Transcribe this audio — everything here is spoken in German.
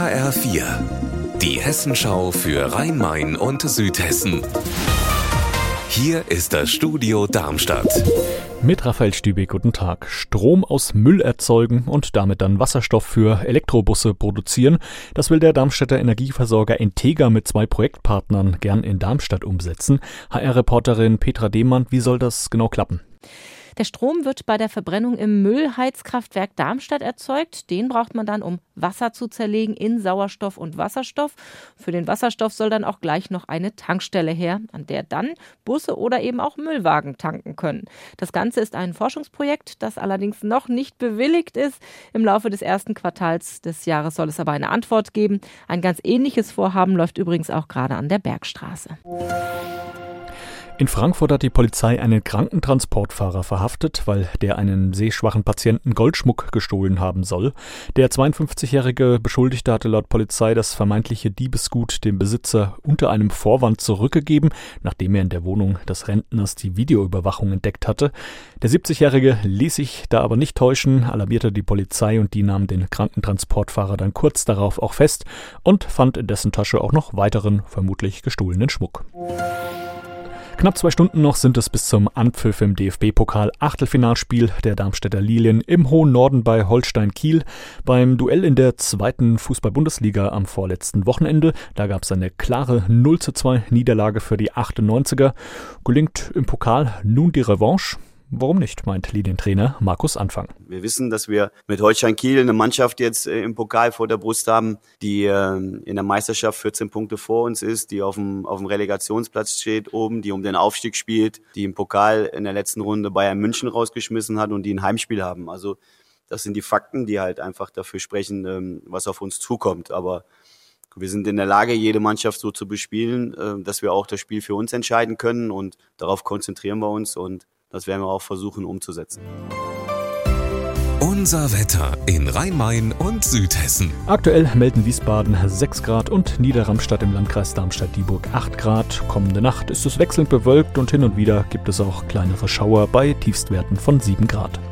HR4, die Hessenschau für Rhein-Main und Südhessen. Hier ist das Studio Darmstadt. Mit Raphael Stübeck, guten Tag. Strom aus Müll erzeugen und damit dann Wasserstoff für Elektrobusse produzieren. Das will der Darmstädter Energieversorger Entega mit 2 Projektpartnern gern in Darmstadt umsetzen. HR-Reporterin Petra Dehmann, wie soll das genau klappen? Der Strom wird bei der Verbrennung im Müllheizkraftwerk Darmstadt erzeugt. Den braucht man dann, um Wasser zu zerlegen in Sauerstoff und Wasserstoff. Für den Wasserstoff soll dann auch gleich noch eine Tankstelle her, an der dann Busse oder eben auch Müllwagen tanken können. Das Ganze ist ein Forschungsprojekt, das allerdings noch nicht bewilligt ist. Im Laufe des ersten Quartals des Jahres soll es aber eine Antwort geben. Ein ganz ähnliches Vorhaben läuft übrigens auch gerade an der Bergstraße. In Frankfurt hat die Polizei einen Krankentransportfahrer verhaftet, weil der einen sehschwachen Patienten Goldschmuck gestohlen haben soll. Der 52-jährige Beschuldigte hatte laut Polizei das vermeintliche Diebesgut dem Besitzer unter einem Vorwand zurückgegeben, nachdem er in der Wohnung des Rentners die Videoüberwachung entdeckt hatte. Der 70-jährige ließ sich da aber nicht täuschen, alarmierte die Polizei und die nahm den Krankentransportfahrer dann kurz darauf auch fest und fand in dessen Tasche auch noch weiteren, vermutlich gestohlenen Schmuck. Knapp 2 Stunden noch sind es bis zum Anpfiff im DFB-Pokal Achtelfinalspiel der Darmstädter Lilien im hohen Norden bei Holstein Kiel. Beim Duell in der 2. Fußball-Bundesliga am vorletzten Wochenende, da gab es eine klare 0:2 Niederlage für die 98er. Gelingt im Pokal nun die Revanche? Warum nicht, meint Linientrainer Markus Anfang. Wir wissen, dass wir mit Holstein Kiel eine Mannschaft jetzt im Pokal vor der Brust haben, die in der Meisterschaft 14 Punkte vor uns ist, die auf dem Relegationsplatz steht oben, die um den Aufstieg spielt, die im Pokal in der letzten Runde Bayern München rausgeschmissen hat und die ein Heimspiel haben. Also das sind die Fakten, die halt einfach dafür sprechen, was auf uns zukommt. Aber wir sind in der Lage, jede Mannschaft so zu bespielen, dass wir auch das Spiel für uns entscheiden können, und darauf konzentrieren wir uns, und das werden wir auch versuchen umzusetzen. Unser Wetter in Rhein-Main und Südhessen. Aktuell melden Wiesbaden 6 Grad und Niederramstadt im Landkreis Darmstadt-Dieburg 8 Grad. Kommende Nacht ist es wechselnd bewölkt und hin und wieder gibt es auch kleinere Schauer bei Tiefstwerten von 7 Grad.